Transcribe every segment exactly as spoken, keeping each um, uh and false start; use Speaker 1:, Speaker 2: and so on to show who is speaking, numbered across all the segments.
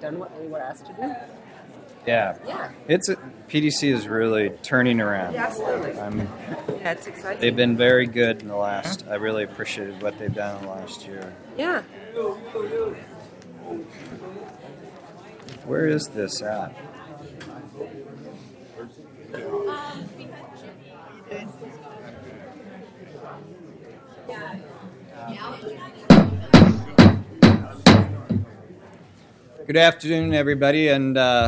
Speaker 1: done what we were asked to do.
Speaker 2: Yeah.
Speaker 1: Yeah.
Speaker 2: It's a, P D C is really turning around.
Speaker 1: Yeah, absolutely.
Speaker 2: I'm,
Speaker 1: yeah, it's exciting.
Speaker 2: They've been very good in the last. I really appreciated what they've done in the last year.
Speaker 1: Yeah.
Speaker 2: Where is this at? Good afternoon, everybody, and uh,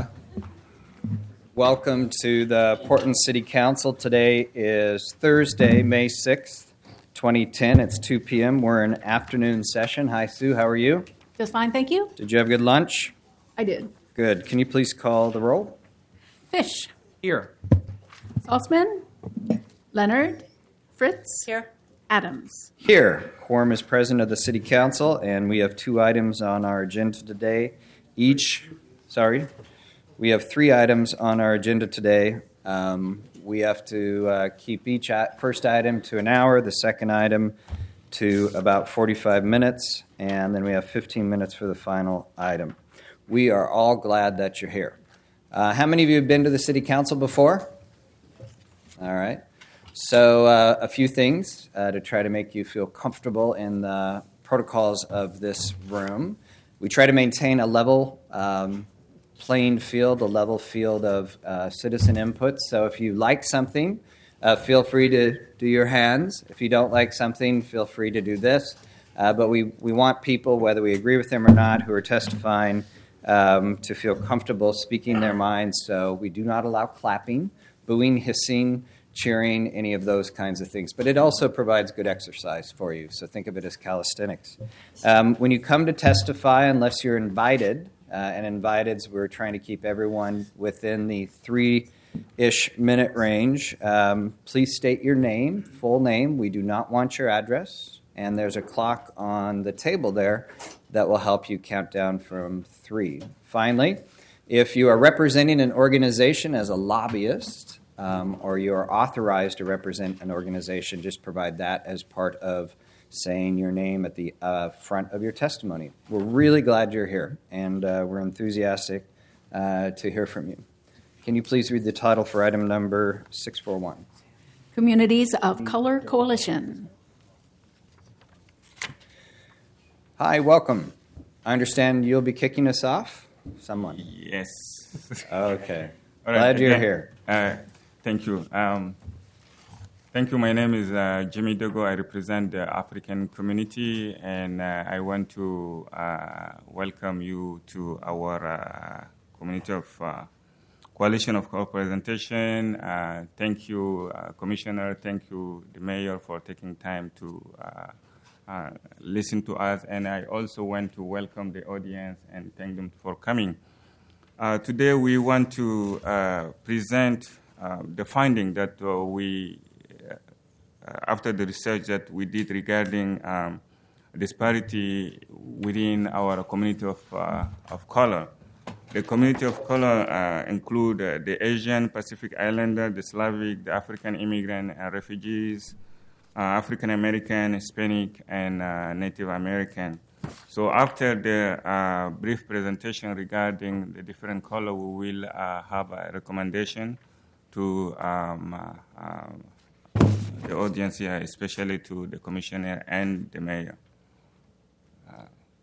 Speaker 2: welcome to the Portland City Council. Today is Thursday, May sixth, twenty ten. It's two p.m. We're in afternoon session. Hi, Sue. How are you?
Speaker 3: Just fine, thank you.
Speaker 2: Did you have a good lunch?
Speaker 3: I did.
Speaker 2: Good. Can you please call the roll?
Speaker 3: Fish.
Speaker 2: Here.
Speaker 3: Saltzman. Leonard. Fritz.
Speaker 1: Here.
Speaker 3: Adams.
Speaker 2: Here. Quorum is present of the City Council, and we have two items on our agenda today. Each, sorry, we have three items on our agenda today. Um, we have to uh, keep each first item to an hour, the second item to about forty-five minutes, and then we have fifteen minutes for the final item. We are all glad that you're here. Uh, how many of you have been to the City Council before? All right. So uh, a few things uh, to try to make you feel comfortable in the protocols of this room. We try to maintain a level um, playing field, a level field of uh, citizen input. So if you like something, uh, feel free to do your hands. If you don't like something, feel free to do this. Uh, but we, we want people, whether we agree with them or not, who are testifying um, to feel comfortable speaking their minds. So we do not allow clapping, booing, hissing, cheering, any of those kinds of things. But it also provides good exercise for you, so think of it as calisthenics. Um, when you come to testify, unless you're invited, uh, and invited, we're trying to keep everyone within the three-ish minute range, um, please state your name, full name. We do not want your address. And there's a clock on the table there that will help you count down from three. Finally, if you are representing an organization as a lobbyist, Um, or you are authorized to represent an organization, just provide that as part of saying your name at the uh, front of your testimony. We're really glad you're here, and uh, we're enthusiastic uh, to hear from you. Can you please read the title for item number six forty-one?
Speaker 3: Communities of Color Coalition.
Speaker 2: Hi, welcome. I understand you'll be kicking us off? Someone?
Speaker 4: Yes.
Speaker 2: Okay.
Speaker 4: All right.
Speaker 2: Glad you're
Speaker 4: Again,
Speaker 2: here.
Speaker 4: Uh, Thank you. Um, thank you. My name is uh, Jimmy Dogo. I represent the African community, and uh, I want to uh, welcome you to our uh, community of uh, Coalition of Co-Representation. Uh, thank you, uh, Commissioner. Thank you, the Mayor, for taking time to uh, uh, listen to us. And I also want to welcome the audience and thank them for coming. Uh, today we want to uh, present Uh, the finding that uh, we, uh, after the research that we did regarding um, disparity within our community of uh, of color. The community of color uh, include uh, the Asian Pacific Islander, the Slavic, the African immigrant and refugees, uh, African American, Hispanic, and uh, Native American. So after the uh, brief presentation regarding the different color, we will uh, have a recommendation to um, uh, uh, the audience here, especially to the commissioner and the mayor. Uh,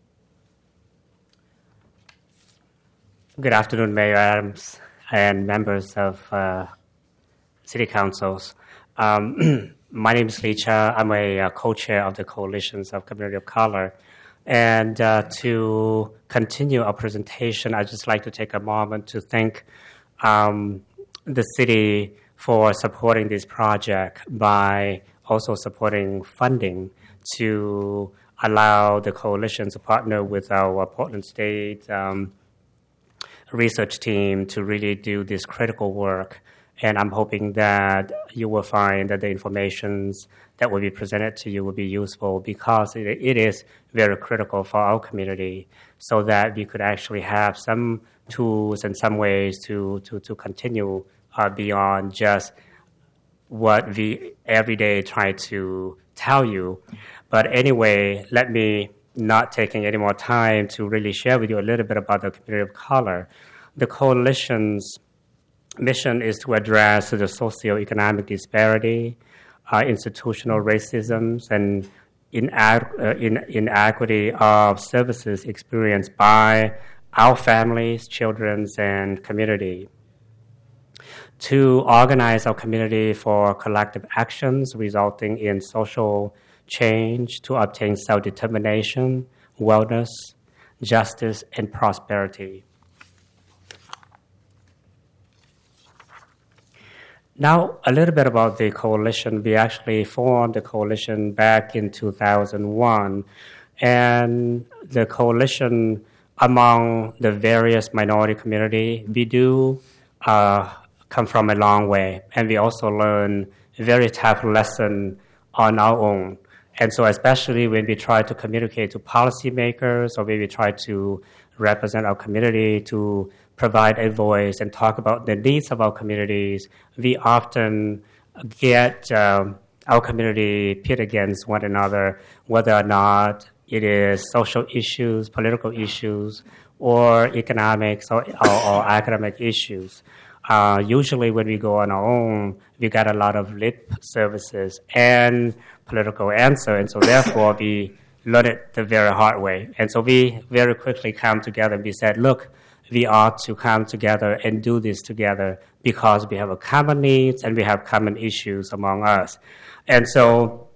Speaker 5: Good afternoon, Mayor Adams and members of uh, city councils. Um, my name is Lee Cha. I'm a uh, co-chair of the Coalitions of Community of Color. And uh, to continue our presentation, I'd just like to take a moment to thank um, the city for supporting this project by also supporting funding to allow the coalition to partner with our Portland State um, research team to really do this critical work. And I'm hoping that you will find that the information that will be presented to you will be useful because it, it is very critical for our community so that we could actually have some tools and some ways to, to, to continue uh, beyond just what we every day try to tell you. But anyway, let me not taking any more time to really share with you a little bit about the community of color. The coalition's mission is to address the socioeconomic disparity, uh, institutional racism, and inad- uh, in- inequity of services experienced by our families, children, and community. To organize our community for collective actions resulting in social change to obtain self-determination, wellness, justice, and prosperity. Now, a little bit about the coalition. We actually formed the coalition back in two thousand one, and the coalition among the various minority community, we do uh, come from a long way, and we also learn very tough lesson on our own. And so especially when we try to communicate to policymakers or when we try to represent our community, to provide a voice and talk about the needs of our communities, we often get um, our community pit against one another, whether or not it is social issues, political issues, or economics or, or, or academic issues. Uh, usually when we go on our own, we got a lot of lip services and political answer, and so therefore we learn it the very hard way. And so we very quickly come together and we said, look, we ought to come together and do this together because we have a common needs and we have common issues among us. And so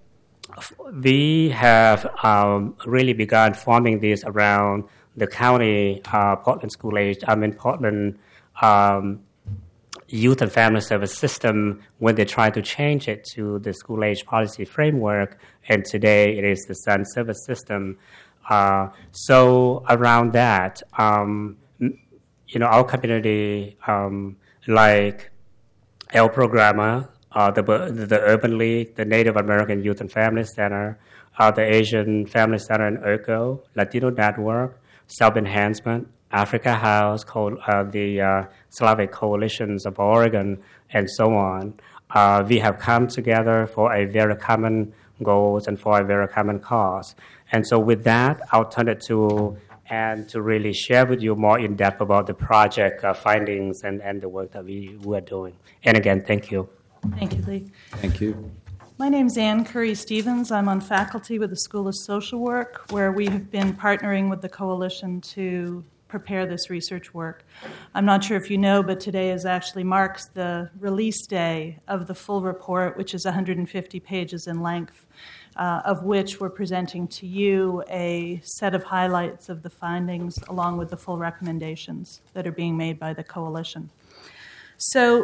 Speaker 5: we have um, really begun forming this around the county, uh, Portland School Age, I mean Portland um, Youth and Family Service System when they try to change it to the school age policy framework, and today it is the Sun Service System. Uh, so around that, um, you know, our community, um, like El Programa, uh, the the Urban League, the Native American Youth and Family Center, uh, the Asian Family Center and ERCO, Latino Network, Self Enhancement, Africa House, uh, the uh, Slavic Coalitions of Oregon, and so on. Uh, we have come together for a very common goals and for a very common cause. And so with that, I'll turn it to and to really share with you more in depth about the project uh, findings and, and the work that we were doing. And again, thank you.
Speaker 6: Thank you, Lee.
Speaker 2: Thank you.
Speaker 6: My name's Ann Curry-Stevens. I'm on faculty with the School of Social Work, where we have been partnering with the coalition to prepare this research work. I'm not sure if you know, but today is actually marks the release day of the full report, which is one hundred fifty pages in length, uh, of which we're presenting to you a set of highlights of the findings along with the full recommendations that are being made by the coalition. So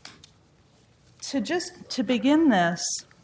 Speaker 6: to just to begin this,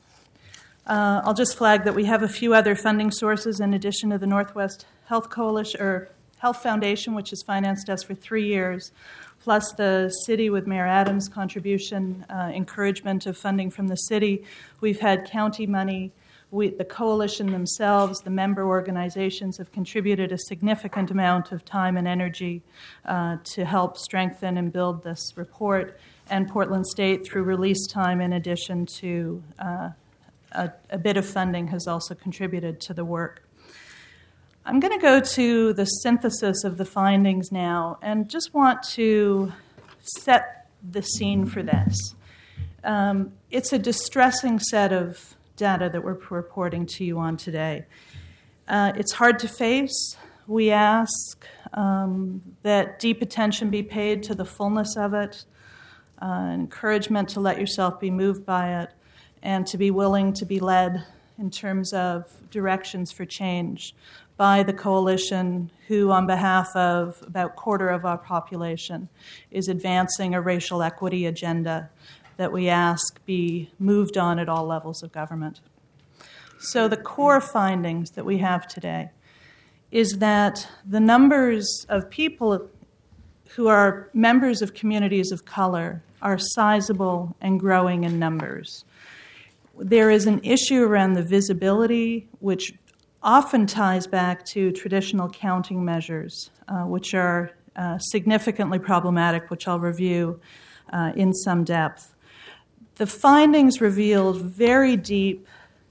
Speaker 6: uh, I'll just flag that we have a few other funding sources in addition to the Northwest Health Coalition or Health Foundation, which has financed us for three years, plus the city with Mayor Adams' contribution, uh, encouragement of funding from the city. We've had county money. We, the coalition themselves, the member organizations have contributed a significant amount of time and energy uh, to help strengthen and build this report, and Portland State, through release time, in addition to uh, a, a bit of funding, has also contributed to the work. I'm going to go to the synthesis of the findings now and just want to set the scene for this. Um, it's a distressing set of data that we're reporting to you on today. Uh, it's hard to face. We ask um, that deep attention be paid to the fullness of it, uh, encouragement to let yourself be moved by it, and to be willing to be led in terms of directions for change by the coalition, who on behalf of about a quarter of our population is advancing a racial equity agenda that we ask be moved on at all levels of government. So the core findings that we have today is that the numbers of people who are members of communities of color are sizable and growing in numbers. There is an issue around the visibility, which often ties back to traditional counting measures, uh, which are uh, significantly problematic, which I'll review uh, in some depth. The findings revealed very deep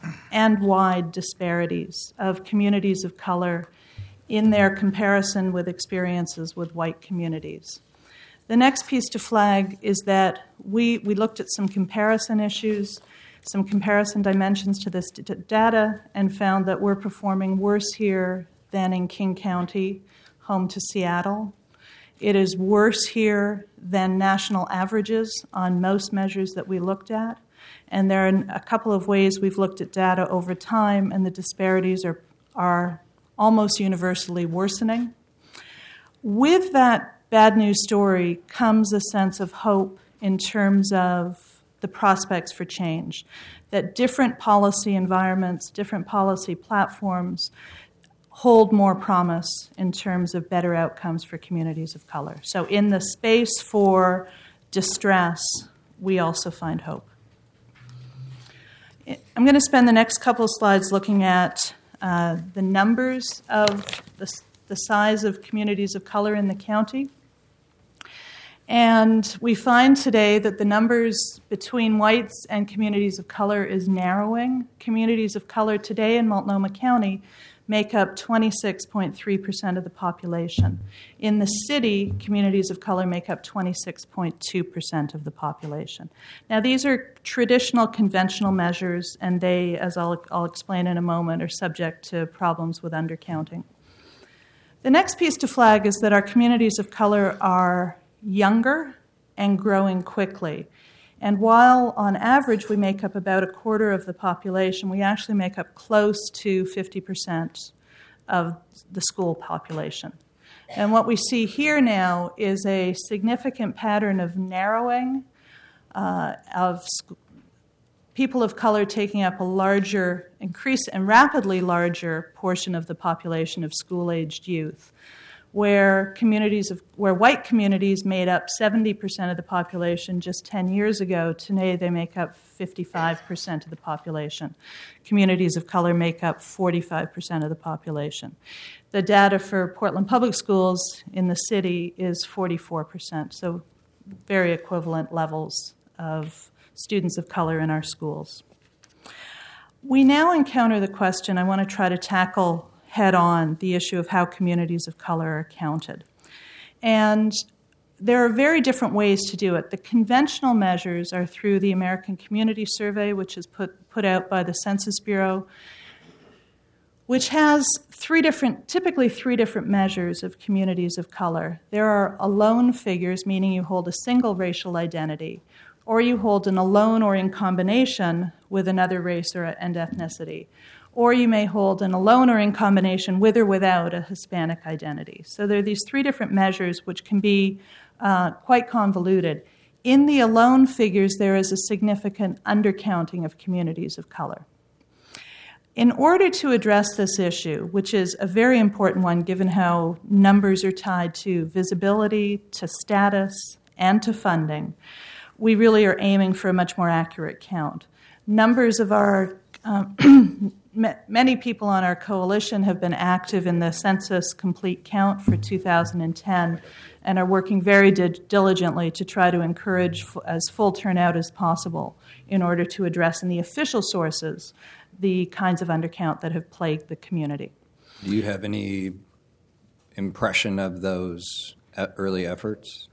Speaker 6: and wide disparities of communities of color in their comparison with experiences with white communities. The next piece to flag is that we, we looked at some comparison issues, some comparison dimensions to this d- data, and found that we're performing worse here than in King County, home to Seattle. It is worse here than national averages on most measures that we looked at. And there are a couple of ways we've looked at data over time, and the disparities are, are almost universally worsening. With that bad news story comes a sense of hope in terms of the prospects for change, that different policy environments, different policy platforms hold more promise in terms of better outcomes for communities of color. So in the space for distress, we also find hope. I'm going to spend the next couple of slides looking at uh, the numbers of the, the size of communities of color in the county. And we find today that the numbers between whites and communities of color is narrowing. Communities of color today in Multnomah County make up twenty-six point three percent of the population. In the city, communities of color make up twenty-six point two percent of the population. Now, these are traditional, conventional measures, and they, as I'll, I'll explain in a moment, are subject to problems with undercounting. The next piece to flag is that our communities of color are younger and growing quickly. And while on average we make up about a quarter of the population, we actually make up close to fifty percent of the school population. And what we see here now is a significant pattern of narrowing uh, of sc- people of color taking up a larger, increase and rapidly larger portion of the population of school-aged youth, where communities of where white communities made up seventy percent of the population just ten years ago. Today they make up fifty-five percent of the population. Communities of color make up forty-five percent of the population. The data for Portland Public Schools in the city is forty-four percent, so very equivalent levels of students of color in our schools. We now encounter the question, I want to try to tackle head-on the issue of how communities of color are counted. And there are very different ways to do it. The conventional measures are through the American Community Survey, which is put, put out by the Census Bureau, which has three different, typically three different measures of communities of color. There are alone figures, meaning you hold a single racial identity, or you hold an alone or in combination with another race or and ethnicity. Or you may hold an alone or in combination with or without a Hispanic identity. So there are these three different measures which can be uh, quite convoluted. In the alone figures, there is a significant undercounting of communities of color. In order to address this issue, which is a very important one given how numbers are tied to visibility, to status, and to funding, we really are aiming for a much more accurate count. Numbers of our um, Many people on our coalition have been active in the Census Complete Count for two thousand ten and are working very di- diligently to try to encourage f- as full turnout as possible in order to address in the official sources the kinds of undercount that have plagued the community.
Speaker 2: Do you have any impression of those early efforts?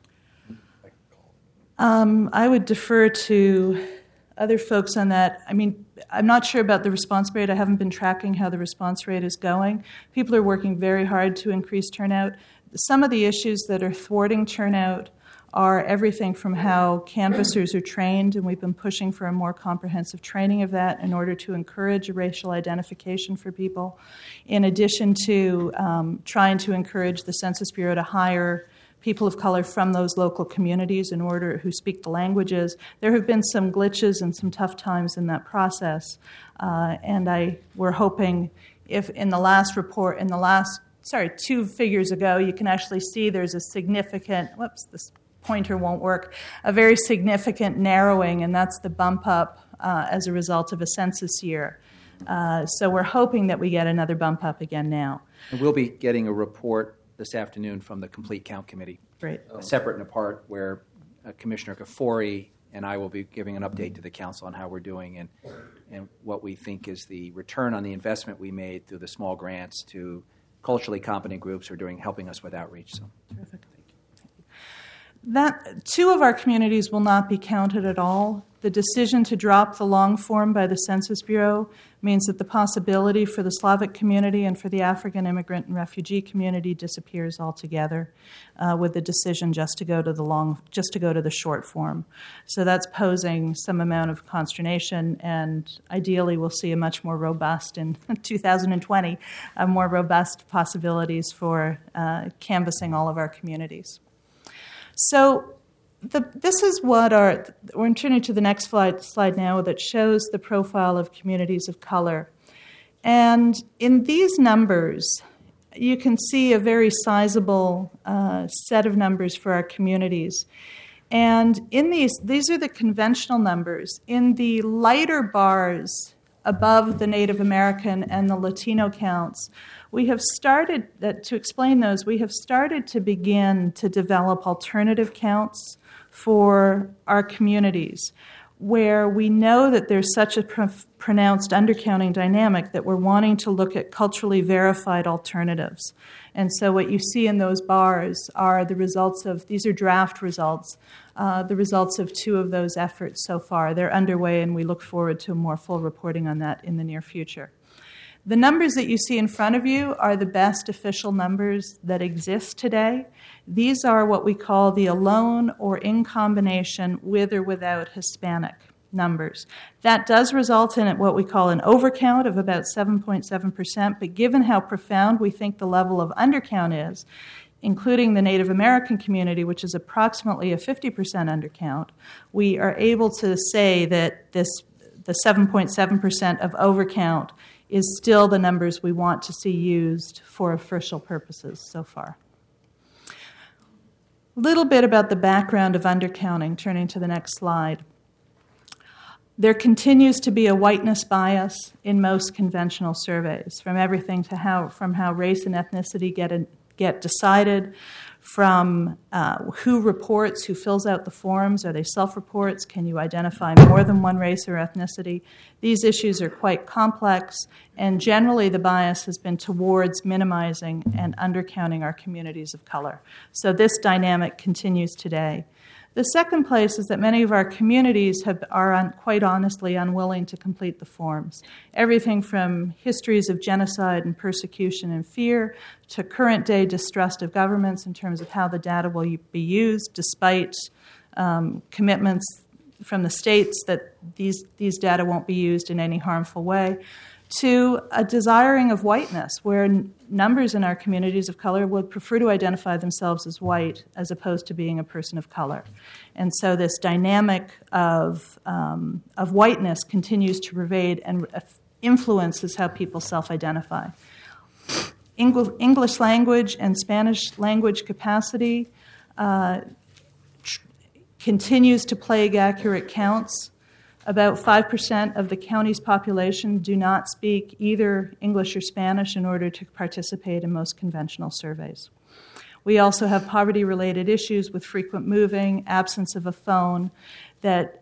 Speaker 6: Um, I would defer to other folks on that. I mean, I'm not sure about the response rate. I haven't been tracking how the response rate is going. People are working very hard to increase turnout. Some of the issues that are thwarting turnout are everything from how canvassers are trained, and we've been pushing for a more comprehensive training of that in order to encourage racial identification for people, in addition to um, trying to encourage the Census Bureau to hire people of color from those local communities in order who speak the languages. There have been some glitches and some tough times in that process, uh, and I we're hoping if in the last report, in the last sorry two figures ago, you can actually see there's a significant. Whoops, this pointer won't work. A very significant narrowing, and that's the bump up uh, as a result of a census year. Uh, so we're hoping that we get another bump up again now.
Speaker 7: And we'll be getting a report this afternoon from the Complete Count Committee.
Speaker 6: Great.
Speaker 7: Uh, separate and apart, where uh, Commissioner Kafori and I will be giving an update to the council on how we're doing and, and what we think is the return on the investment we made through the small grants to culturally competent groups who are doing helping us with outreach. So,
Speaker 6: Terrific. That two of our communities will not be counted at all. The decision to drop the long form by the Census Bureau means that the possibility for the Slavic community and for the African immigrant and refugee community disappears altogether, uh, with the decision just to go to the long, just to go to the short form. So that's posing some amount of consternation, and ideally we'll see a much more robust in two thousand twenty, uh, more robust possibilities for uh, canvassing all of our communities. So the, this is what our, we're turning to the next slide, slide now that shows the profile of communities of color. And in these numbers, you can see a very sizable uh, set of numbers for our communities. And in these, these are the conventional numbers. In the lighter bars above the Native American and the Latino counts, we have started, uh, to explain those, we have started to begin to develop alternative counts for our communities where we know that there's such a pr- pronounced undercounting dynamic that we're wanting to look at culturally verified alternatives. And so what you see in those bars are the results of, these are draft results, uh, the results of two of those efforts so far. They're underway, and we look forward to more full reporting on that in the near future. The numbers that you see in front of you are the best official numbers that exist today. These are what we call the alone or in combination with or without Hispanic numbers. That does result in what we call an overcount of about seven point seven percent, but given how profound we think the level of undercount is, including the Native American community, which is approximately a fifty percent undercount, we are able to say that this the seven point seven percent of overcount is still the numbers we want to see used for official purposes so far. A little bit about the background of undercounting, turning to the next slide. There continues to be a whiteness bias in most conventional surveys, from everything to how, from how race and ethnicity get, a, get decided, from uh, who reports, who fills out the forms, are they self-reports, can you identify more than one race or ethnicity? These issues are quite complex, and generally the bias has been towards minimizing and undercounting our communities of color. So this dynamic continues today. The second place is that many of our communities have, are un, quite honestly unwilling to complete the forms. Everything from histories of genocide and persecution and fear to current-day distrust of governments in terms of how the data will be used, despite um, commitments from the states that these, these data won't be used in any harmful way, to a desiring of whiteness, where n- numbers in our communities of color would prefer to identify themselves as white as opposed to being a person of color. And so this dynamic of, um, of whiteness continues to pervade and uh, influences how people self-identify. Eng- English language and Spanish language capacity uh, tr- continues to plague accurate counts. About five percent of the county's population do not speak either English or Spanish in order to participate in most conventional surveys. We also have poverty-related issues with frequent moving, absence of a phone that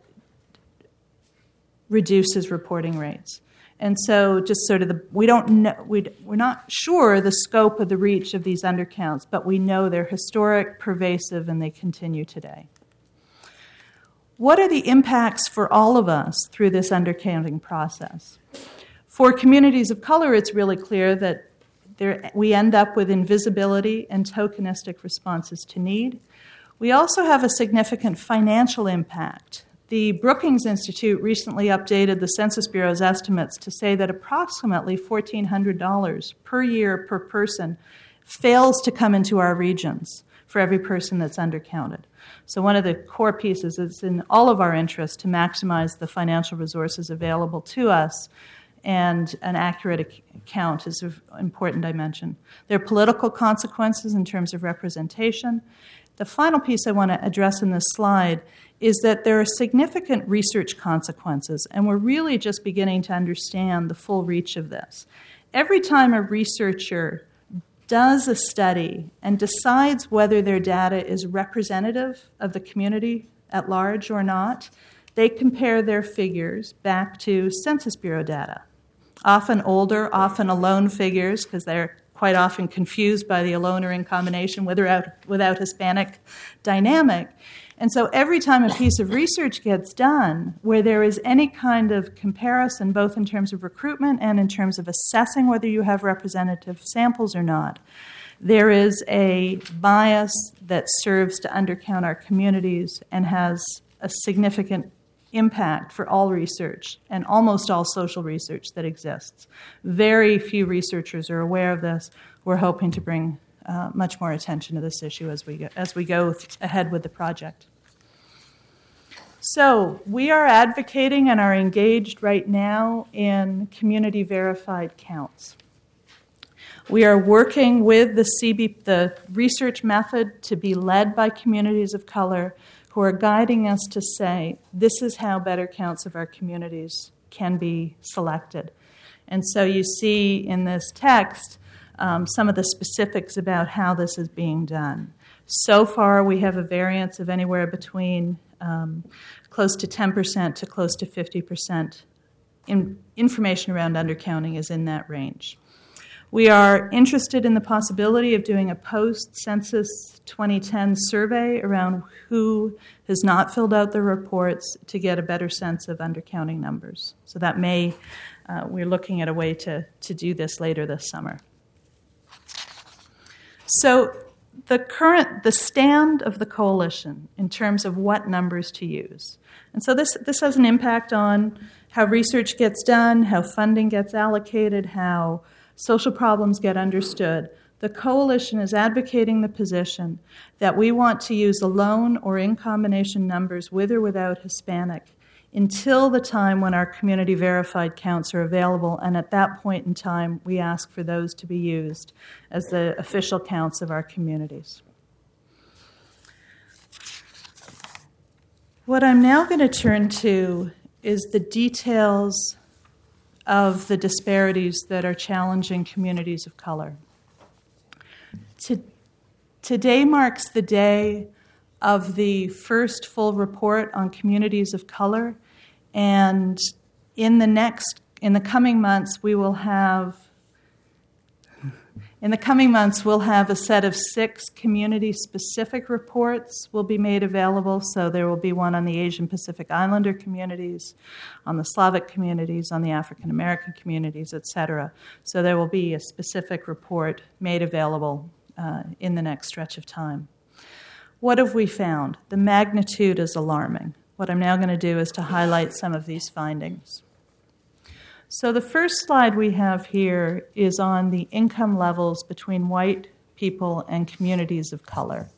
Speaker 6: reduces reporting rates. And so just sort of the, we don't know, we, we're not sure the scope of the reach of these undercounts, but we know they're historic, pervasive, and they continue today. What are the impacts for all of us through this undercounting process? For communities of color, it's really clear that there, we end up with invisibility and tokenistic responses to need. We also have a significant financial impact. The Brookings Institute recently updated the Census Bureau's estimates to say that approximately fourteen hundred dollars per year per person fails to come into our regions for every person that's undercounted. So one of the core pieces is in all of our interests to maximize the financial resources available to us, and an accurate account is an important dimension. There are political consequences in terms of representation. The final piece I want to address in this slide is that there are significant research consequences, and we're really just beginning to understand the full reach of this. Every time a researcher does a study and decides whether their data is representative of the community at large or not, they compare their figures back to Census Bureau data. Often older, often alone figures, because they're quite often confused by the alone or in combination without, without Hispanic dynamic. And so every time a piece of research gets done where there is any kind of comparison, both in terms of recruitment and in terms of assessing whether you have representative samples or not, there is a bias that serves to undercount our communities and has a significant impact for all research and almost all social research that exists. Very few researchers are aware of this. We're hoping to bring uh, much more attention to this issue as we go, as we go ahead with the project. So we are advocating and are engaged right now in community verified counts. We are working with the C B, the research method, to be led by communities of color who are guiding us to say, this is how better counts of our communities can be selected. And so you see in this text um, some of the specifics about how this is being done. So far, we have a variance of anywhere between um, close to ten percent to close to fifty percent. In, information around undercounting is in that range. We are interested in the possibility of doing a post-Census twenty ten survey around who has not filled out their reports to get a better sense of undercounting numbers. So that may, uh, we're looking at a way to, to do this later this summer. So the current, the stand of the coalition in terms of what numbers to use. And so this, this has an impact on how research gets done, how funding gets allocated, how social problems get understood. The coalition is advocating the position that we want to use alone or in combination numbers with or without Hispanic until the time when our community verified counts are available, and at that point in time we ask for those to be used as the official counts of our communities. What I'm now going to turn to is the details of the disparities that are challenging communities of color. To, today marks the day of the first full report on communities of color, and in the next, in the coming months, we will have, in the coming months, we'll have a set of six community-specific reports will be made available. So there will be one on the Asian Pacific Islander communities, on the Slavic communities, on the African American communities, et cetera. So there will be a specific report made available uh, in the next stretch of time. What have we found? The magnitude is alarming. What I'm now going to do is to highlight some of these findings. So the first slide we have here is on the income levels between white people and communities of color.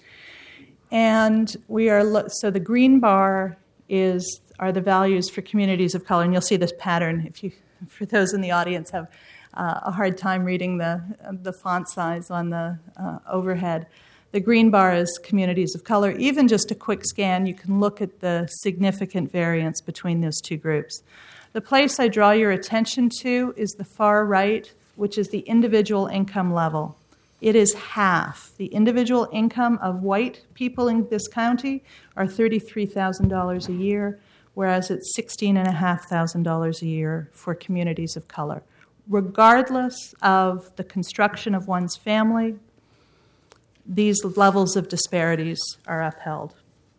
Speaker 6: And we are lo- so the green bar is are the values for communities of color, and you'll see this pattern if you, for those in the audience have uh, a hard time reading the the font size on the uh, overhead. The green bar is communities of color. Even just a quick scan, you can look at the significant variance between those two groups. The place I draw your attention to is the far right, which is the individual income level. It is half. The individual income of white people in this county are thirty-three thousand dollars a year, whereas it's sixteen thousand five hundred dollars a year for communities of color. Regardless of the construction of one's family, these levels of disparities are upheld.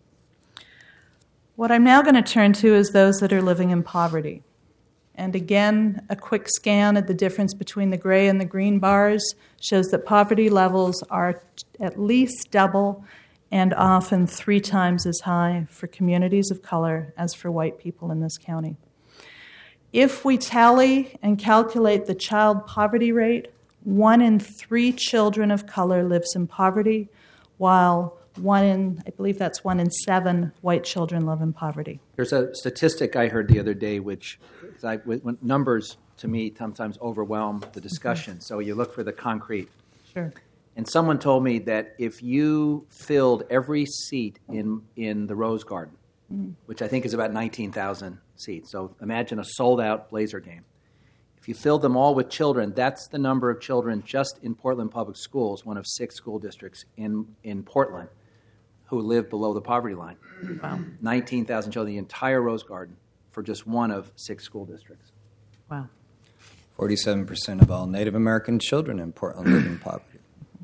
Speaker 6: What I'm now going to turn to is those that are living in poverty. And again, a quick scan at the difference between the gray and the green bars shows that poverty levels are at least double and often three times as high for communities of color as for white people in this county. If we tally and calculate the child poverty rate, one in three children of color lives in poverty, while one in, I believe that's one in seven white children live in poverty.
Speaker 7: There's a statistic I heard the other day, which I, when numbers to me sometimes overwhelm the discussion. Mm-hmm. So you look for the concrete.
Speaker 6: Sure.
Speaker 7: And someone told me that if you filled every seat in in the Rose Garden, mm-hmm. which I think is about nineteen thousand seats, so imagine a sold-out Blazer game. If you filled them all with children, that's the number of children just in Portland Public Schools, one of six school districts in, in Portland, who live below the poverty line.
Speaker 6: Wow.
Speaker 7: nineteen thousand children, the entire Rose Garden, for just one of six school districts.
Speaker 6: Wow.
Speaker 2: forty-seven percent of all Native American children in Portland live in poverty.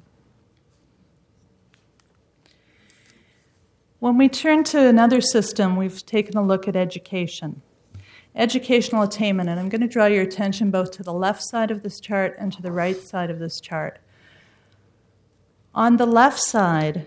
Speaker 6: When we turn to another system, we've taken a look at education. Educational attainment, and I'm going to draw your attention both to the left side of this chart and to the right side of this chart. On the left side,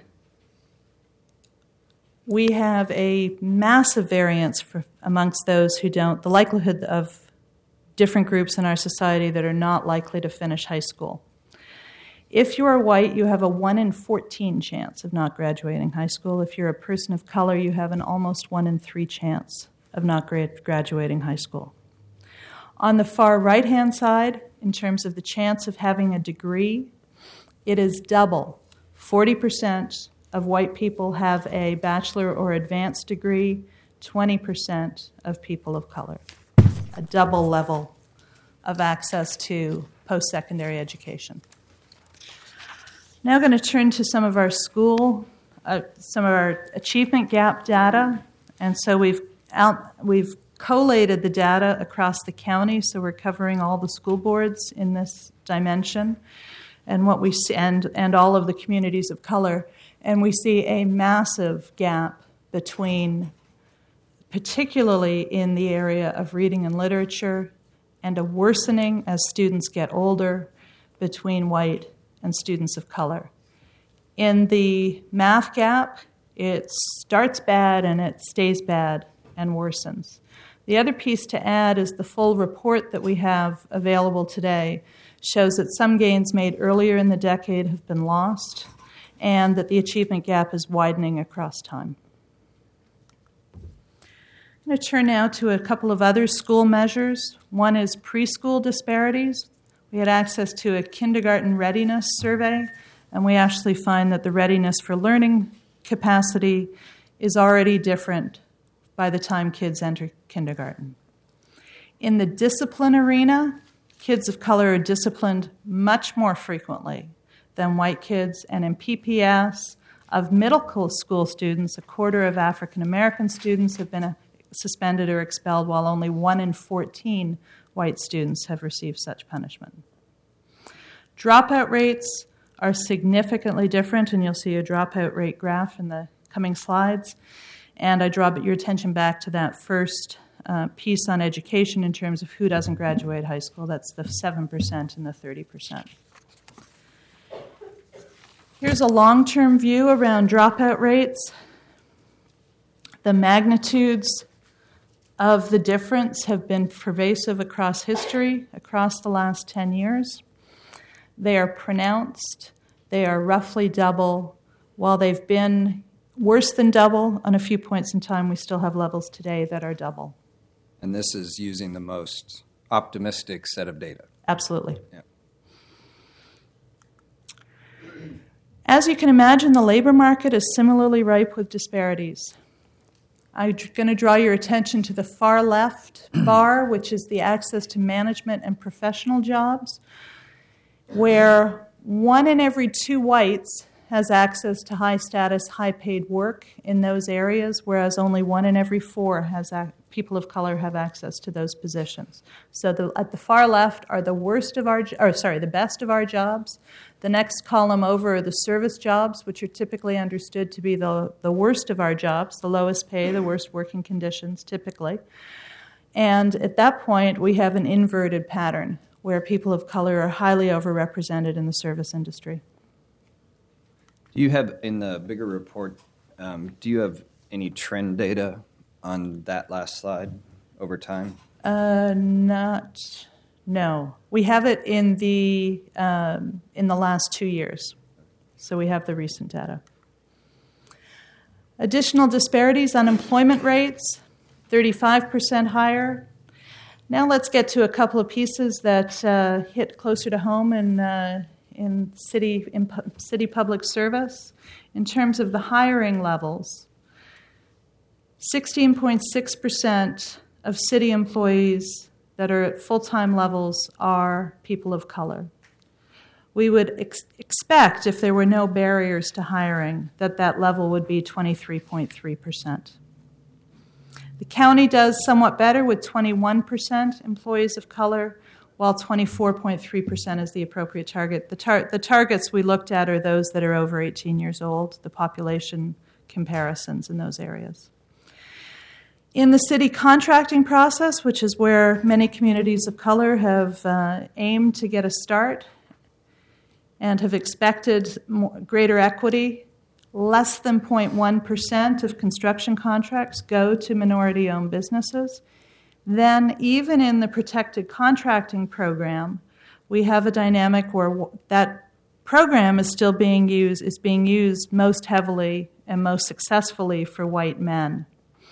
Speaker 6: we have a massive variance for, amongst those who don't, the likelihood of different groups in our society that are not likely to finish high school. If you are white, you have a one in fourteen chance of not graduating high school. If you're a person of color, you have an almost one in three chance of not graduating high school. On the far right-hand side, in terms of the chance of having a degree, it is double. forty percent of white people have a bachelor or advanced degree, twenty percent of people of color. A double level of access to post-secondary education. Now I'm going to turn to some of our school, uh, some of our achievement gap data. And so we've out, we've collated the data across the county, so we're covering all the school boards in this dimension, and what we see, and, and all of the communities of color. And we see a massive gap between, particularly in the area of reading and literature, and a worsening as students get older between white and students of color. In the math gap, it starts bad and it stays bad and worsens. The other piece to add is the full report that we have available today shows that some gains made earlier in the decade have been lost and that the achievement gap is widening across time. I'm going to turn now to a couple of other school measures. One is preschool disparities. We had access to a kindergarten readiness survey, and we actually find that the readiness for learning capacity is already different by the time kids enter kindergarten. In the discipline arena, kids of color are disciplined much more frequently than white kids, and in P P S, of middle school students, a quarter of African American students have been suspended or expelled, while only one in fourteen white students have received such punishment. Dropout rates are significantly different, and you'll see a dropout rate graph in the coming slides. And I draw your attention back to that first uh, piece on education in terms of who doesn't graduate high school. That's the seven percent and the thirty percent. Here's a long-term view around dropout rates. The magnitudes of the difference have been pervasive across history, across the last ten years. They are pronounced. They are roughly double. While they've been worse than double on a few points in time, we still have levels today that are double.
Speaker 2: And this is using the most optimistic set of data.
Speaker 6: Absolutely.
Speaker 2: Yeah.
Speaker 6: As you can imagine, the labor market is similarly ripe with disparities. I'm going to draw your attention to the far left bar, which is the access to management and professional jobs, where one in every two whites has access to high-status, high-paid work in those areas, whereas only one in every four has ac- people of color have access to those positions. So the, at the far left are the worst of our, or sorry, the best of our jobs. The next column over are the service jobs, which are typically understood to be the, the worst of our jobs, the lowest pay, the worst working conditions, typically. And at that point, we have an inverted pattern where people of color are highly overrepresented in the service industry.
Speaker 2: Do you have, in the bigger report, um, do you have any trend data on that last slide over time?
Speaker 6: Uh, not, no. We have it in the um, in the last two years, so we have the recent data. Additional disparities, unemployment rates, thirty-five percent higher. Now let's get to a couple of pieces that uh, hit closer to home in uh, in city in pu- city public service. In terms of the hiring levels, sixteen point six percent of city employees that are at full-time levels are people of color, We would ex- expect, if there were no barriers to hiring, that that level would be twenty-three point three percent. The county does somewhat better with twenty-one percent employees of color, while twenty-four point three percent is the appropriate target. The, tar- the targets we looked at are those that are over eighteen years old, the population comparisons in those areas. In the city contracting process, which is where many communities of color have uh, aimed to get a start and have expected more, greater equity, less than zero point one percent of construction contracts go to minority-owned businesses. Then, even in the protected contracting program, we have a dynamic where w- that program is still being used, is being used most heavily and most successfully for white men.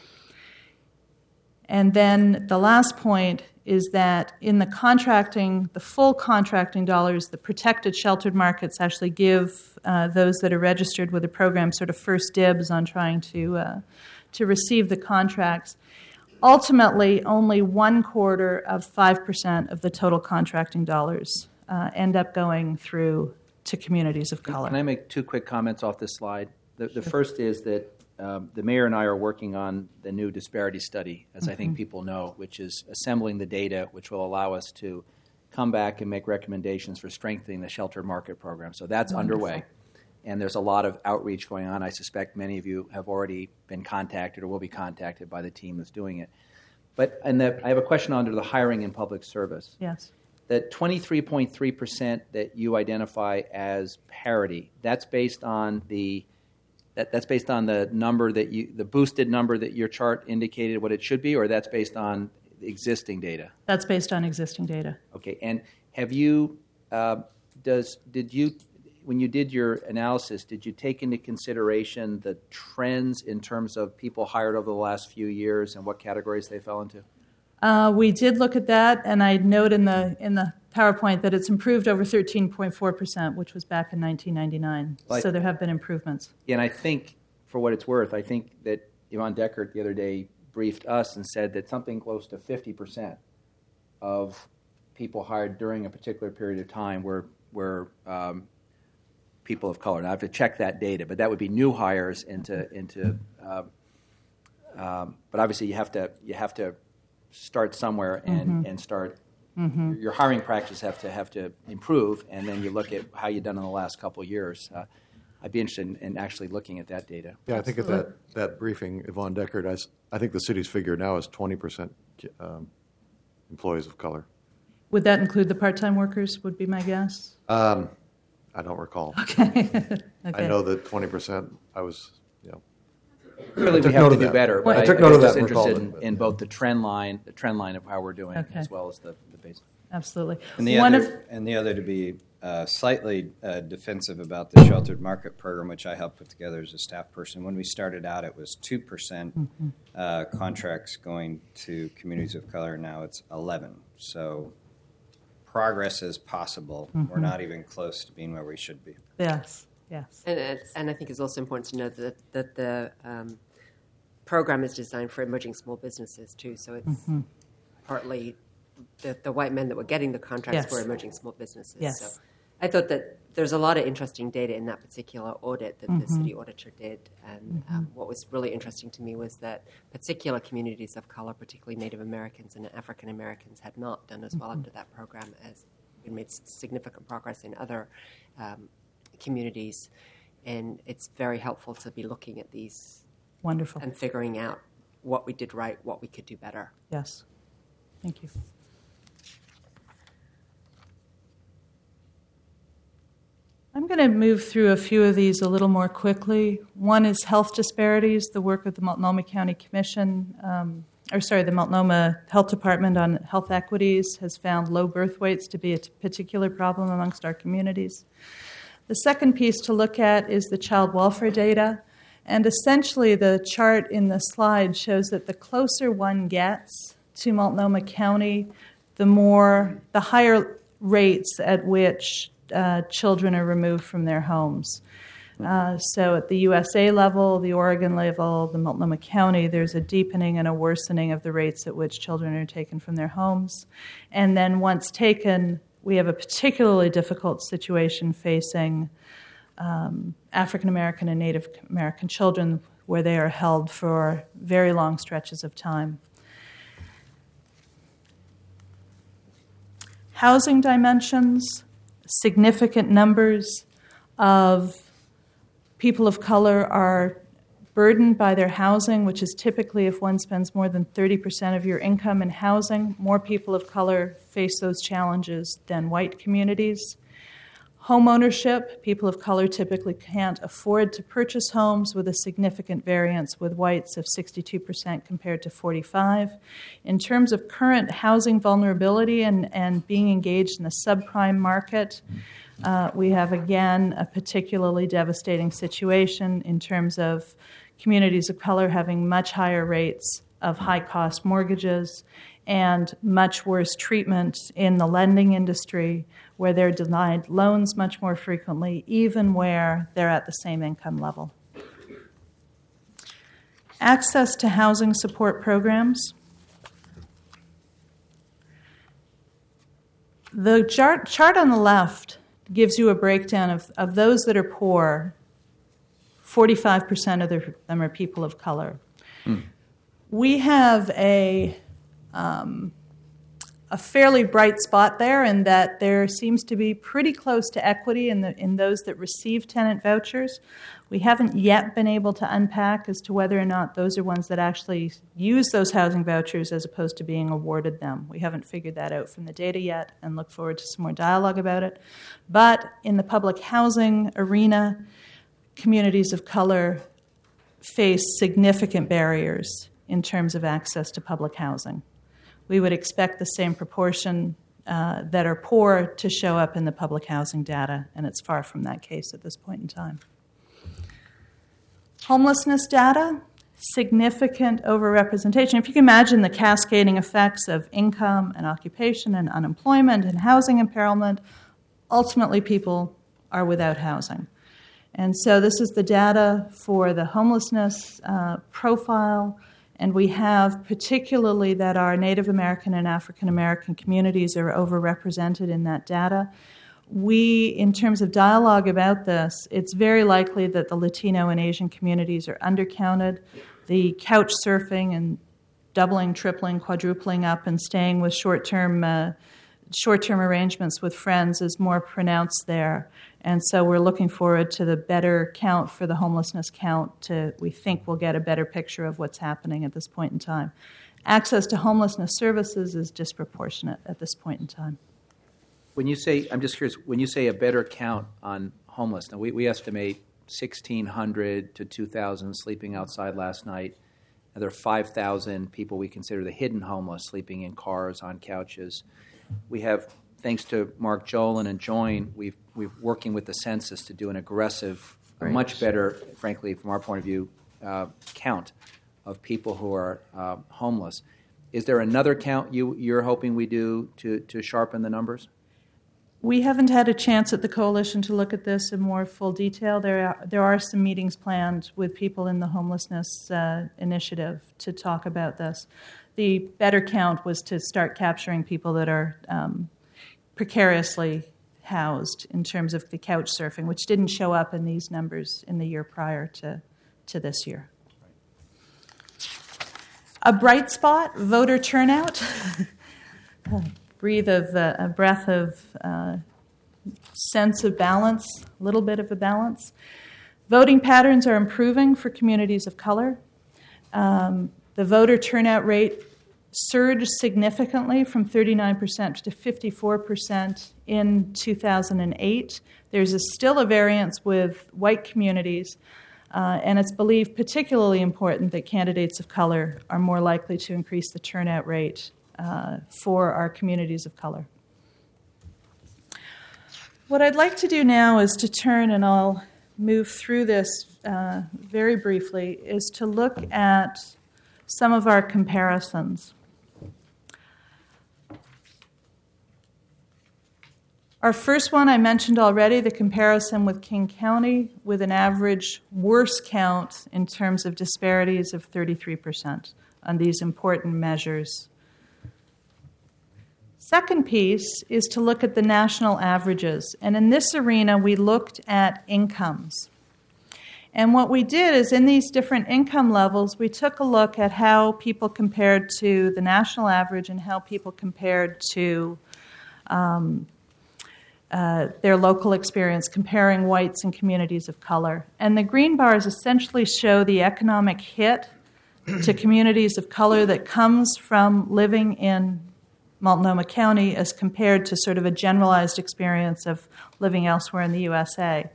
Speaker 6: And then the last point is that in the contracting, the full contracting dollars, the protected sheltered markets actually give uh, those that are registered with the program sort of first dibs on trying to uh, to receive the contracts. Ultimately, only one quarter of five percent of the total contracting dollars uh, end up going through to communities of color.
Speaker 7: Can I make two quick comments off this slide? The, the first is that um, the mayor and I are working on the new disparity study, as mm-hmm. I think people know, which is assembling the data which will allow us to come back and make recommendations for strengthening the sheltered market program. So that's Wonderful. underway. And there's a lot of outreach going on. I suspect many of you have already been contacted or will be contacted by the team that's doing it. But and the, I have a question under the hiring in public service.
Speaker 6: Yes.
Speaker 7: That twenty-three point three percent that you identify as parity, that's based on the that, that's based on the number that you the boosted number that your chart indicated what it should be, or that's based on existing data?
Speaker 6: That's based on existing data.
Speaker 7: Okay. And have you uh, does did you when you did your analysis, did you take into consideration the trends in terms of people hired over the last few years and what categories they fell into?
Speaker 6: Uh, we did look at that, and I note in the in the PowerPoint that it's improved over thirteen point four percent, which was back in nineteen ninety-nine. Like, so there have been improvements.
Speaker 7: And I think, for what it's worth, I think that Yvonne Deckert the other day briefed us and said that something close to fifty percent of people hired during a particular period of time were were um, people of color. Now I have to check that data, but that would be new hires into into. Uh, um, but obviously, you have to you have to. start somewhere and, mm-hmm. and start mm-hmm. your hiring practice have to have to improve, and then you look at how you've done in the last couple of years. Uh, I'd be interested in, in actually looking at that data.
Speaker 8: Yeah, I think at that, that briefing, Yvonne Deckert, I, I think the city's figure now is twenty percent um, employees of color.
Speaker 6: Would that include the part-time workers, would be my guess?
Speaker 8: Um, I don't recall.
Speaker 6: Okay. okay.
Speaker 8: I know that twenty percent, I was, you know.
Speaker 7: Clearly, we have to do better.
Speaker 8: Well,
Speaker 7: I
Speaker 8: took
Speaker 7: I
Speaker 8: note of
Speaker 7: was
Speaker 8: that.
Speaker 7: interested in, in both the trend line, the trend line of how we're doing,
Speaker 6: okay.
Speaker 7: as well as the, the base.
Speaker 6: Absolutely.
Speaker 2: And the
Speaker 6: One
Speaker 2: other,
Speaker 6: of,
Speaker 2: and the other to be uh, slightly uh, defensive about the sheltered market program, which I helped put together as a staff person. When we started out, it was two percent mm-hmm. uh, contracts going to communities of color. Now it's eleven. So progress is possible. Mm-hmm. We're not even close to being where we should be.
Speaker 6: Yes, yes.
Speaker 1: And, and I think it's also important to note that, that the um, program is designed for emerging small businesses, too. So it's mm-hmm. partly the, the white men that were getting the contracts
Speaker 6: yes.
Speaker 1: were emerging small businesses.
Speaker 6: Yes.
Speaker 1: So I thought that there's a lot of interesting data in that particular audit that mm-hmm. the city auditor did. And mm-hmm. um, what was really interesting to me was that particular communities of color, particularly Native Americans and African Americans, had not done as well mm-hmm. under that program as we made significant progress in other um, communities. And it's very helpful to be looking at these
Speaker 6: Wonderful.
Speaker 1: And figuring out what we did right, what we could do better.
Speaker 6: Yes. Thank you. I'm going to move through a few of these a little more quickly. One is health disparities, the work of the Multnomah County Commission, um, or sorry, the Multnomah Health Department on health equities has found low birth weights to be a particular problem amongst our communities. The second piece to look at is the child welfare data. And essentially, the chart in the slide shows that the closer one gets to Multnomah County, the more, the higher rates at which uh, children are removed from their homes. Uh, so at the U S A level, the Oregon level, the Multnomah County, there's a deepening and a worsening of the rates at which children are taken from their homes. And then once taken, we have a particularly difficult situation facing um, African American and Native American children where they are held for very long stretches of time. Housing dimensions, significant numbers of people of color are burdened by their housing, which is typically if one spends more than thirty percent of your income in housing, more people of color face those challenges than white communities. Home ownership, people of color typically can't afford to purchase homes, with a significant variance with whites of sixty-two percent compared to forty-five. In terms of current housing vulnerability and, and being engaged in the subprime market, uh, we have again a particularly devastating situation in terms of communities of color having much higher rates of high-cost mortgages and much worse treatment in the lending industry, where they're denied loans much more frequently, even where they're at the same income level. Access to housing support programs. The chart, chart on the left gives you a breakdown of, of those that are poor. forty-five percent of them are people of color. Mm. We have a um, a fairly bright spot there in that there seems to be pretty close to equity in the in those that receive tenant vouchers. We haven't yet been able to unpack as to whether or not those are ones that actually use those housing vouchers as opposed to being awarded them. We haven't figured that out from the data yet and look forward to some more dialogue about it. But in the public housing arena, communities of color face significant barriers in terms of access to public housing. We would expect the same proportion uh, that are poor to show up in the public housing data, and it's far from that case at this point in time. Homelessness data, significant overrepresentation. If you can imagine the cascading effects of income and occupation and unemployment and housing impairment, ultimately people are without housing. And so this is the data for the homelessness uh, profile. And we have particularly that our Native American and African American communities are overrepresented in that data. We, in terms of dialogue about this, it's very likely that the Latino and Asian communities are undercounted. The couch surfing and doubling, tripling, quadrupling up and staying with short-term uh, short-term arrangements with friends is more pronounced there. And so we're looking forward to the better count for the homelessness count to, we think we'll get a better picture of what's happening at this point in time. Access to homelessness services is disproportionate at this point in time.
Speaker 7: When you say, I'm just curious, when you say a better count on homeless, now we, we estimate sixteen hundred to two thousand sleeping outside last night. And there are five thousand people we consider the hidden homeless sleeping in cars, on couches. We have, thanks to Mark Jolin and Join, we've we're working with the census to do an aggressive, a much better, frankly, from our point of view, uh, count of people who are uh, homeless. Is there another count you, you're hoping we do to, to sharpen the numbers?
Speaker 6: We haven't had a chance at the coalition to look at this in more full detail. There are, there are some meetings planned with people in the homelessness uh, initiative to talk about this. The better count was to start capturing people that are um, precariously housed in terms of the couch surfing, which didn't show up in these numbers in the year prior to, to this year. A bright spot, voter turnout. Breathe of uh, a breath of uh, sense of balance, a little bit of a balance. Voting patterns are improving for communities of color. Um, the voter turnout rate surged significantly from thirty-nine percent to fifty-four percent in two thousand eight. There's a, still a variance with white communities, uh, and it's believed particularly important that candidates of color are more likely to increase the turnout rate uh, for our communities of color. What I'd like to do now is to turn, and I'll move through this uh, very briefly, is to look at some of our comparisons. Our first one I mentioned already, the comparison with King County, with an average worse count in terms of disparities of thirty-three percent on these important measures. Second piece is to look at the national averages. And in this arena, we looked at incomes. And what we did is in these different income levels, we took a look at how people compared to the national average and how people compared to um, uh, their local experience, comparing whites and communities of color. And the green bars essentially show the economic hit to communities of color that comes from living in Multnomah County as compared to sort of a generalized experience of living elsewhere in the U S A.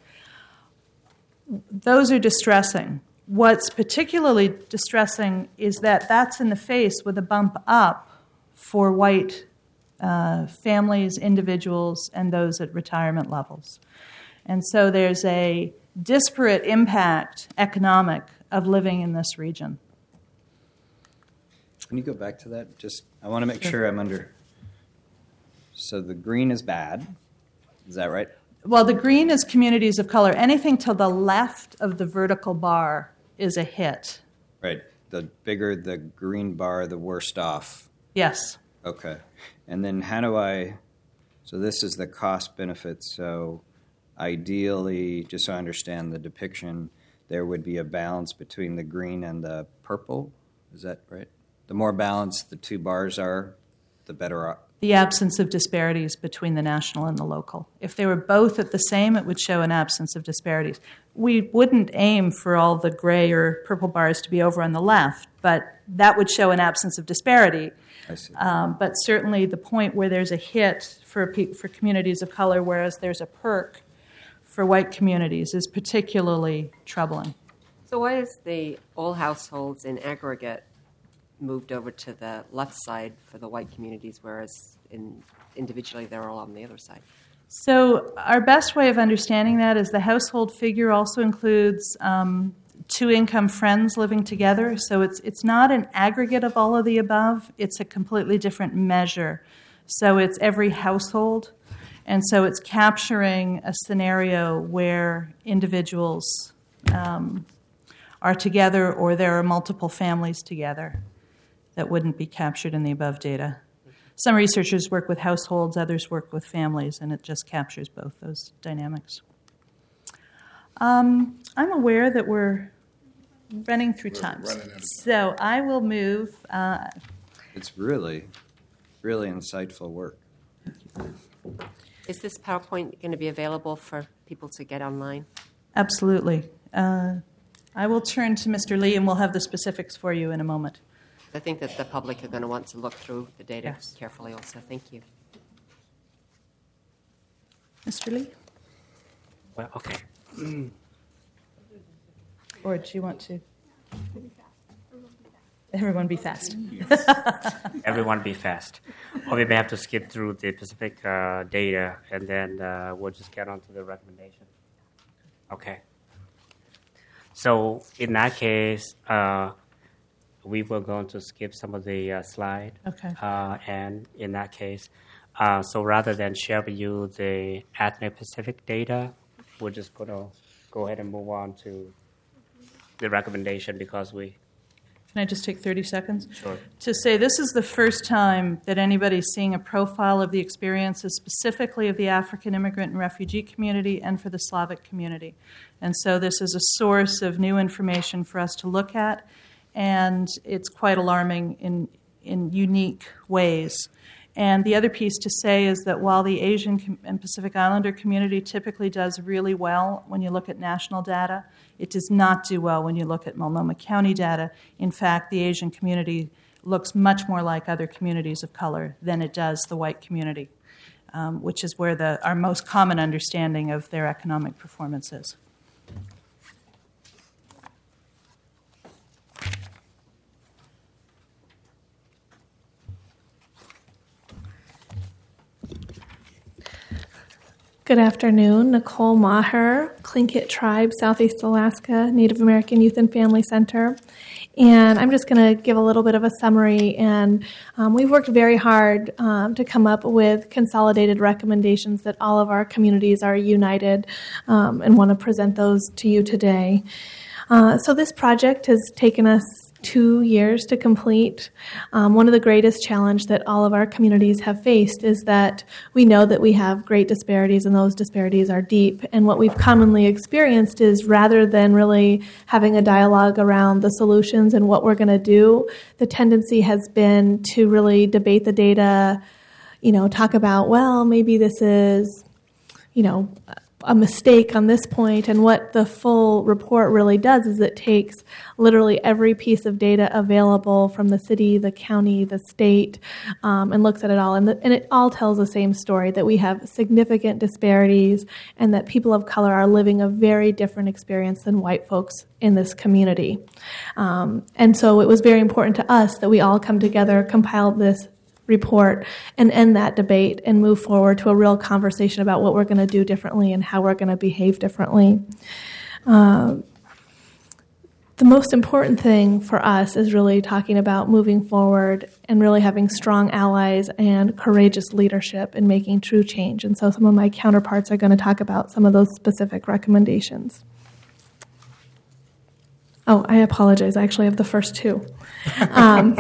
Speaker 6: Those are distressing. What's particularly distressing is that that's in the face with a bump up for white uh, families, individuals, and those at retirement levels. And so there's a disparate impact, economic, of living in this region.
Speaker 2: Can you go back to that? Just, I want to make sure I'm under. So the green is bad. Is that right?
Speaker 6: Well, the green is communities of color. Anything to the left of the vertical bar is a hit.
Speaker 2: Right. The bigger the green bar, the worst off.
Speaker 6: Yes.
Speaker 2: Okay. And then how do I, so this is the cost benefit. So ideally, just so I understand the depiction, there would be a balance between the green and the purple. Is that right? The more balanced the two bars are, the better off.
Speaker 6: The absence of disparities between the national and the local. If they were both at the same, it would show an absence of disparities. We wouldn't aim for all the gray or purple bars to be over on the left, but that would show an absence of disparity.
Speaker 2: I see.
Speaker 6: Um, but certainly the point where there's a hit for pe- for communities of color, whereas there's a perk for white communities, is particularly troubling.
Speaker 1: So why is the all households in aggregate moved over to the left side for the white communities, whereas in individually they're all on the other side?
Speaker 6: So our best way of understanding that is the household figure also includes um, two income friends living together. So it's it's not an aggregate of all of the above. It's a completely different measure. So it's every household. And so it's capturing a scenario where individuals um, are together or there are multiple families together that wouldn't be captured in the above data. Some researchers work with households, others work with families, and it just captures both those dynamics. Um, I'm aware that we're running through time. So I will move. Uh,
Speaker 2: It's really, really insightful work.
Speaker 1: Is this PowerPoint going to be available for people to get online?
Speaker 6: absolutely. Uh, I will turn to Mister Lee, and we'll have the specifics for you in a moment.
Speaker 1: I think that the public are going to want to look through the data
Speaker 6: Yes.
Speaker 1: carefully also. Thank you.
Speaker 6: Mister Lee?
Speaker 5: Well, okay.
Speaker 6: Or do you want to? Everyone be fast.
Speaker 5: Everyone be fast. Or we may have to skip through the specific uh, data, and then uh, we'll just get on to the recommendation. Okay. So in that case, uh, we were going to skip some of the uh, slide.
Speaker 6: Okay.
Speaker 5: Uh, and in that case, uh, so rather than share with you the ethnic-specific data, we're just going to go ahead and move on to the recommendation because we...
Speaker 6: Can I just take thirty seconds?
Speaker 5: Sure.
Speaker 6: To say this is the first time that anybody's seeing a profile of the experiences specifically of the African immigrant and refugee community and for the Slavic community. And so this is a source of new information for us to look at, and it's quite alarming in, in unique ways. And the other piece to say is that while the Asian and Pacific Islander community typically does really well when you look at national data, it does not do well when you look at Multnomah County data. In fact, the Asian community looks much more like other communities of color than it does the white community, um, which is where the, our most common understanding of their economic performance is.
Speaker 9: Good afternoon. Nicole Maher, Tlingit Tribe, Southeast Alaska, Native American Youth and Family Center. And I'm just going to give a little bit of a summary. And um, we've worked very hard um, to come up with consolidated recommendations that all of our communities are united um, and want to present those to you today. Uh, so this project has taken us two years to complete. Um, one of the greatest challenges that all of our communities have faced is that we know that we have great disparities, and those disparities are deep. And what we've commonly experienced is rather than really having a dialogue around the solutions and what we're going to do, the tendency has been to really debate the data, you know, talk about, well, maybe this is, you know, a mistake on this point, and what the full report really does is it takes literally every piece of data available from the city, the county, the state, um, and looks at it all. And, the, and it all tells the same story, that we have significant disparities and that people of color are living a very different experience than white folks in this community. Um, and so it was very important to us that we all come together, compile this report, and end that debate and move forward to a real conversation about what we're going to do differently and how we're going to behave differently. Uh, the most important thing for us is really talking about moving forward and really having strong allies and courageous leadership in making true change. And so some of my counterparts are going to talk about some of those specific recommendations. Oh, I apologize. I actually have the first two. Um,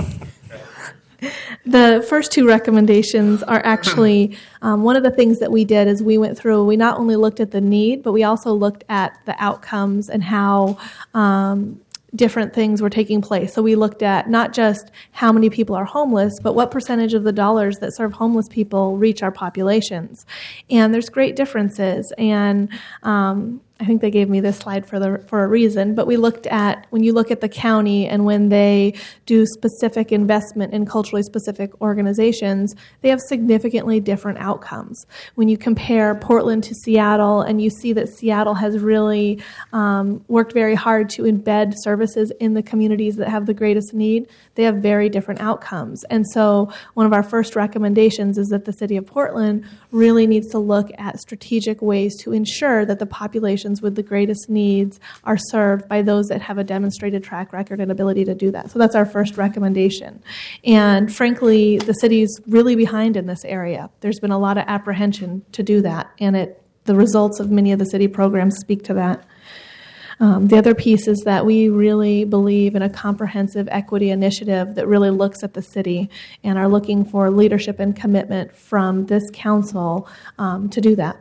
Speaker 9: The first two recommendations are actually, um, one of the things that we did is we went through, we not only looked at the need, but we also looked at the outcomes and how um, different things were taking place. So we looked at not just how many people are homeless, but what percentage of the dollars that serve homeless people reach our populations. And there's great differences. And um, I think they gave me this slide for the for a reason, but we looked at, when you look at the county and when they do specific investment in culturally specific organizations, they have significantly different outcomes. When you compare Portland to Seattle, and you see that Seattle has really um, worked very hard to embed services in the communities that have the greatest need, they have very different outcomes. And so one of our first recommendations is that the city of Portland really needs to look at strategic ways to ensure that the population with the greatest needs are served by those that have a demonstrated track record and ability to do that. So that's our first recommendation. And frankly, the city's really behind in this area. There's been a lot of apprehension to do that, and it the results of many of the city programs speak to that. Um, the other piece is that we really believe in a comprehensive equity initiative that really looks at the city and are looking for leadership and commitment from this council um, to do that.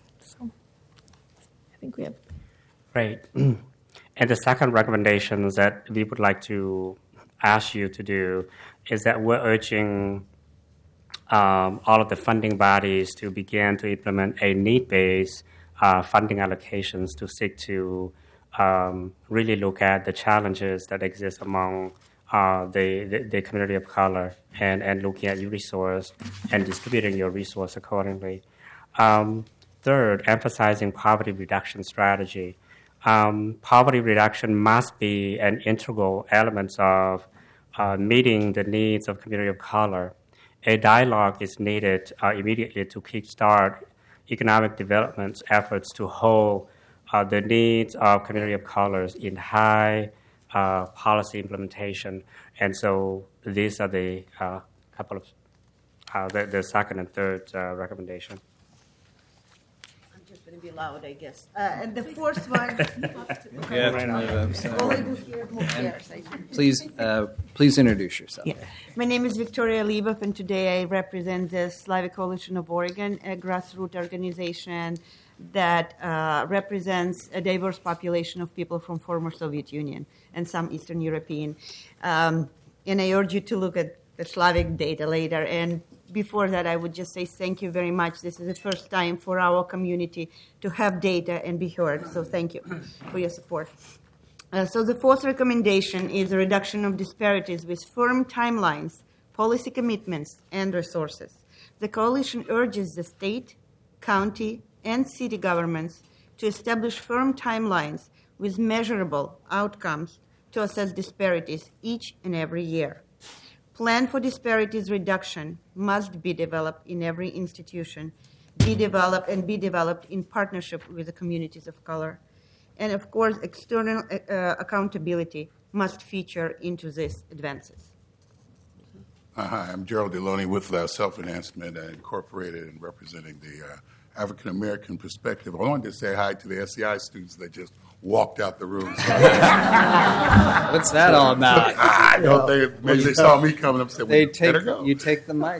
Speaker 9: I think we have.
Speaker 5: Right. And the second recommendation that we would like to ask you to do is that we're urging um, all of the funding bodies to begin to implement a need-based uh, funding allocations to seek to um, really look at the challenges that exist among uh, the, the, the community of color and, and looking at your resource and distributing your resource accordingly. Um, Third, emphasizing poverty reduction strategy. Um, poverty reduction must be an integral element of uh, meeting the needs of community of color. A dialogue is needed uh, immediately to kickstart economic development efforts to hold uh, the needs of community of colors in high uh, policy implementation. And so these are the uh, couple of uh, the, the second and third uh, recommendation.
Speaker 10: Going to be loud, I guess. Uh, and the fourth one.
Speaker 2: You have to move up, so-
Speaker 10: All I do here, move here, so I can-
Speaker 2: Please, uh, please introduce yourself.
Speaker 10: Yeah. My name is Victoria Liebov, and today I represent the Slavic Coalition of Oregon, a grassroots organization that uh, represents a diverse population of people from former Soviet Union and some Eastern European. Um, and I urge you to look at the Slavic data later. And before that, I would just say thank you very much. This is the first time for our community to have data and be heard. So thank you for your support. Uh, so the fourth recommendation is a reduction of disparities with firm timelines, policy commitments, and resources. The coalition urges the state, county, and city governments to establish firm timelines with measurable outcomes to assess disparities each and every year. Plan for disparities reduction must be developed in every institution, be developed and be developed in partnership with the communities of color. And of course, external uh, accountability must feature into these advances.
Speaker 11: Uh, hi, I'm Gerald Deloney with uh, Self-Enhancement Incorporated and representing the uh, African American perspective. I wanted to say hi to the S E I students that just walked out the room.
Speaker 2: What's that all about?
Speaker 11: I don't think maybe they saw me coming up and said,
Speaker 2: They
Speaker 11: well,
Speaker 2: take
Speaker 11: better go.
Speaker 2: you take the mic.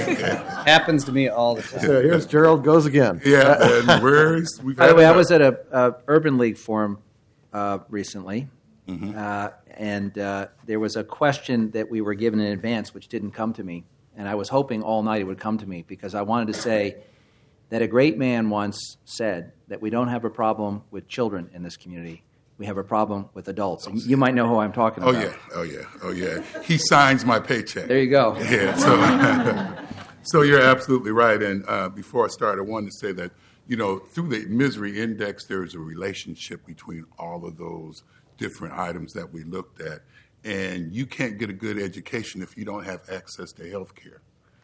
Speaker 2: Happens to me all the time.
Speaker 8: So here's Gerald goes again.
Speaker 11: Yeah, and we're, we've
Speaker 7: By the
Speaker 11: had
Speaker 7: way, I
Speaker 11: enough.
Speaker 7: was at a, a Urban League forum uh, recently,
Speaker 11: Mhm.
Speaker 7: uh, and uh, there was a question that we were given in advance, which didn't come to me, and I was hoping all night it would come to me because I wanted to say that a great man once said that we don't have a problem with children in this community. We have a problem with adults. And you might know who I'm talking
Speaker 11: Oh
Speaker 7: about.
Speaker 11: yeah, oh yeah, oh yeah. He signs my paycheck.
Speaker 7: There you go.
Speaker 11: Yeah, so, so you're absolutely right. And uh, before I start, I wanted to say that, you know, through the misery index, there's a relationship between all of those different items that we looked at. And you can't get a good education if you don't have access to health care.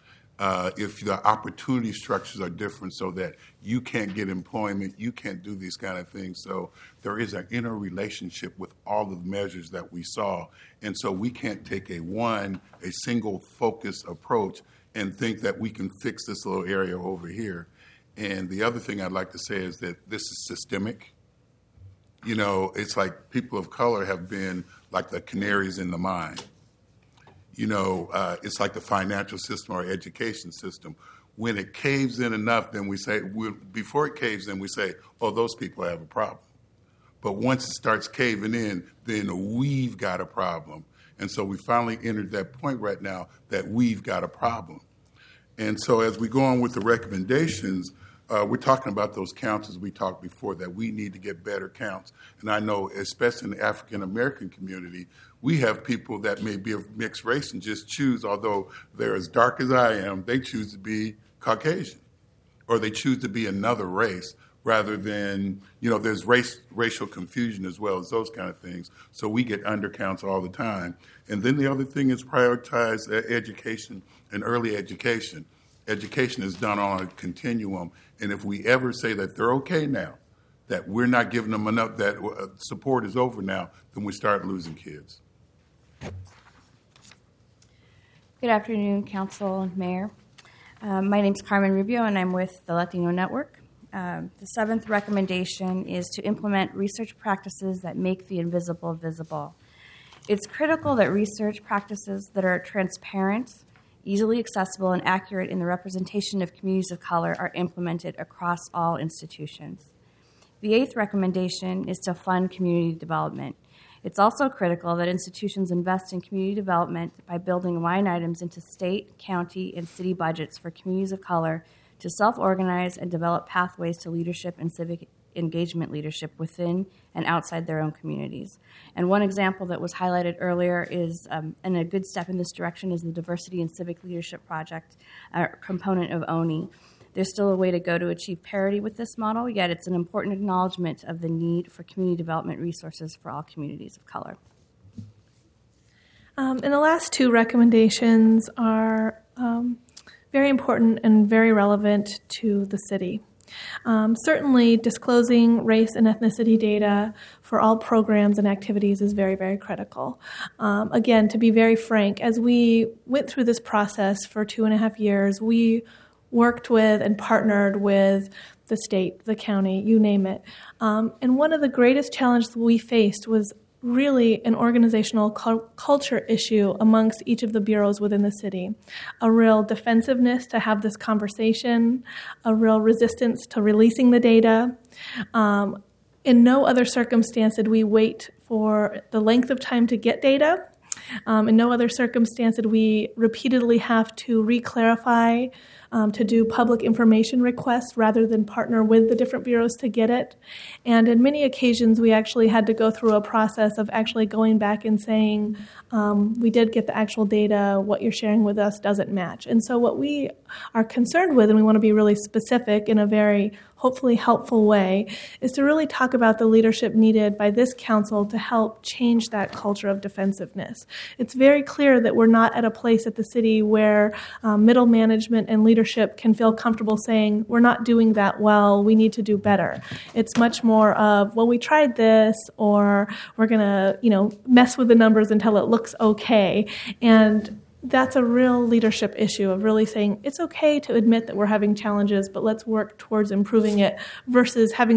Speaker 11: Uh, if the opportunity structures are different so that you can't get employment, you can't do these kind of things. So there is an interrelationship with all of the measures that we saw. And so we can't take a one, a single focused approach and think that we can fix this little area over here. And the other thing I'd like to say is that this is systemic. You know, it's like people of color have been like the canaries in the mine. You know, uh, it's like the financial system or education system. When it caves in enough, then we say, we'll, before it caves in, we say, oh, those people have a problem. But once it starts caving in, then we've got a problem. And so we finally entered that point right now that we've got a problem. And so as we go on with the recommendations, uh, we're talking about those counts as we talked before, that we need to get better counts. And I know, especially in the African-American community, we have people that may be of mixed race and just choose, although they're as dark as I am, they choose to be Caucasian, or they choose to be another race rather than, you know, there's race, racial confusion as well as those kind of things. So we get undercounts all the time. And then the other thing is prioritize uh, education and early education. Education is done on a continuum. And if we ever say that they're okay now, that we're not giving them enough, that uh, support is over now, then we start losing kids.
Speaker 12: Good afternoon, Council and Mayor. Um, my name is Carmen Rubio, and I'm with the Latino Network. Um, the seventh recommendation is to implement research practices that make the invisible visible. It's critical that research practices that are transparent, easily accessible, and accurate in the representation of communities of color are implemented across all institutions. The eighth recommendation is to fund community development. It's also critical that institutions invest in community development by building line items into state, county, and city budgets for communities of color to self-organize and develop pathways to leadership and civic engagement leadership within and outside their own communities. And one example that was highlighted earlier is, um, and a good step in this direction, is the Diversity and Civic Leadership Project, uh, component of O N I. There's still a way to go to achieve parity with this model, yet it's an important acknowledgement of the need for community development resources for all communities of color.
Speaker 9: Um, and the last two recommendations are um, very important and very relevant to the city. Um, certainly, disclosing race and ethnicity data for all programs and activities is very, very critical. Um, again, to be very frank, as we went through this process for two and a half years, we worked with and partnered with the state, the county, you name it. Um, and one of the greatest challenges we faced was really an organizational cu- culture issue amongst each of the bureaus within the city. A real defensiveness to have this conversation, a real resistance to releasing the data. Um, in no other circumstance did we wait for the length of time to get data. Um, in no other circumstance did we repeatedly have to re-clarify, um, to do public information requests rather than partner with the different bureaus to get it. And in many occasions, we actually had to go through a process of actually going back and saying, um, we did get the actual data, what you're sharing with us doesn't match. And so what we are concerned with, and we want to be really specific in a very hopefully helpful way, is to really talk about the leadership needed by this council to help change that culture of defensiveness. It's very clear that we're not at a place at the city where um, middle management and leadership can feel comfortable saying, we're not doing that well, we need to do better. It's much more of, well, we tried this, or we're going to, you know, mess with the numbers until it looks okay. And that's a real leadership issue of really saying it's okay to admit that we're having challenges, but let's work towards improving it versus having